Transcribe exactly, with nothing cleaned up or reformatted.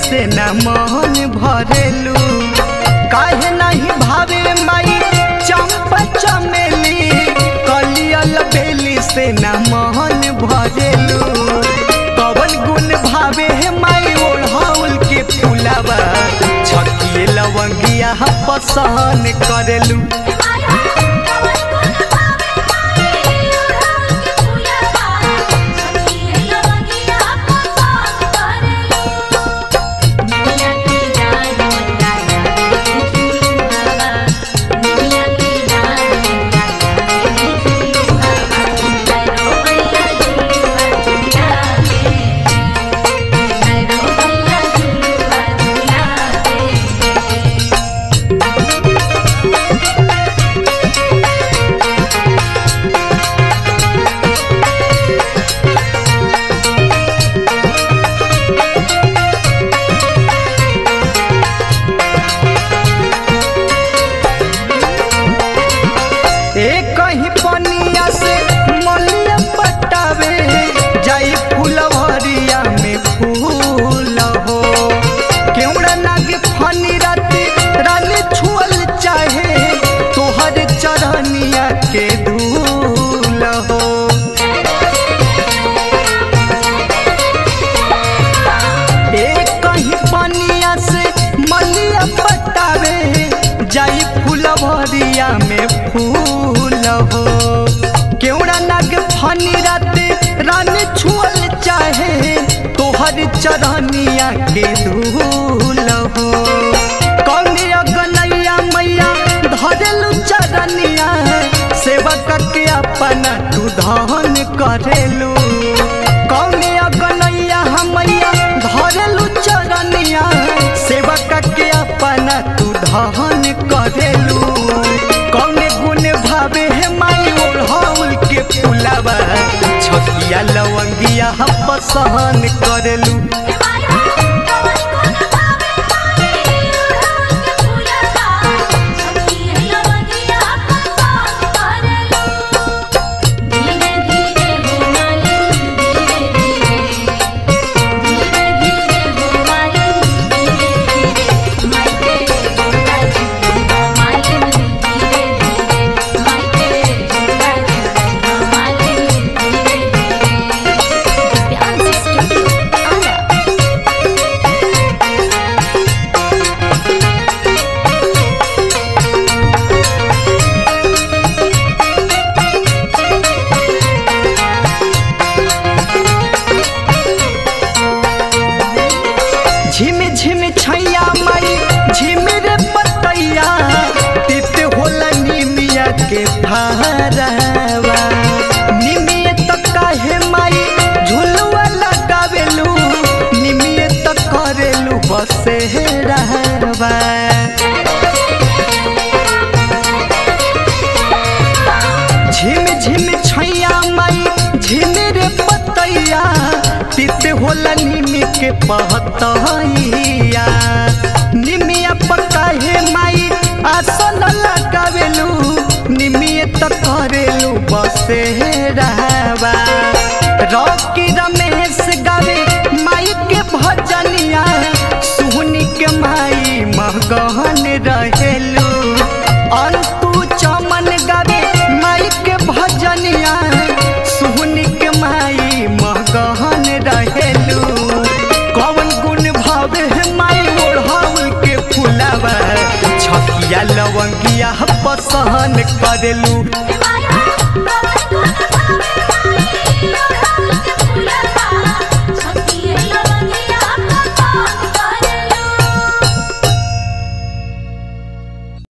से न मन भरेलू। काहे नहीं भावे माई चंपा चमेली, कलियल बेली से न मन भरेलू। कवन गुण भावे माई ओढ़ौल के फूलावा, छकिए लवंगिया पसंद करेलू। कहीं पनिया से मलिया पटावे, जाई फुलवरिया में फूल हो। केवड़ा नाग फनी राती रानी छुअल चाहे, तोहर चरनिया के धूल हो। एक कहीं पनिया से मलिया पटावे, जाई फुलवरिया में फूल हो। केवड़ा नाग फनी राते रानी छुअल चाहे, तोहर चरनिया के धूल हो। कौनिया गनैया मैया धरेलू चरनिया, सेवक के अपना तू धन करेलू। कौनिया गनैया मैया धरेलू चरनिया, सेवक के अपना तू धन करेलू। कौने गुण भावे है माई ओढ़ौल के फूलावा, छकिया लवंगिया पसंद करेलू। झिम झिम छैया माई झिमिर पतैया, तित होला निमिया के भारावा। निमिये तक काहे माई झुलुआ लगावेलू, निमिये तक करेलू बसेरावा। झिम झिम छैया माई झिमिर पतैया, तित होला निमी के पहतैया। निमिया पकाहे माई आसन लगावेलू, निमिये तक करेलू बसेरावा। रॉकी रमेश गावे माई के भजनिया, सुहनी के माई महगहन रहेलू। अंतु चमन गावे माई के भजनिया, सुहनी के माई महगहन रहेलू। कौन गुण भावे है माई ओढ़ौल के फूलावा, छकिया लवंगिया पसंद करेलू।